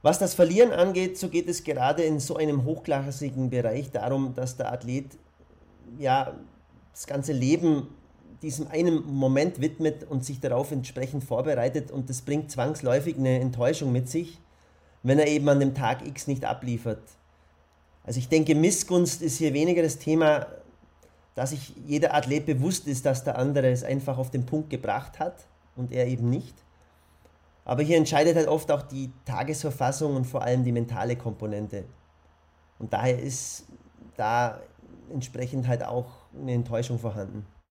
Was das Verlieren angeht, so geht es gerade in so einem hochklassigen Bereich darum, dass der Athlet ja das ganze Leben diesem einen Moment widmet und sich darauf entsprechend vorbereitet, und das bringt zwangsläufig eine Enttäuschung mit sich, wenn er eben an dem Tag X nicht abliefert. Also ich denke, Missgunst ist hier weniger das Thema, dass sich jeder Athlet bewusst ist, dass der andere es einfach auf den Punkt gebracht hat und er eben nicht. Aber hier entscheidet halt oft auch die Tagesverfassung und vor allem die mentale Komponente. Und daher ist da entsprechend halt auch eine Enttäuschung vorhanden.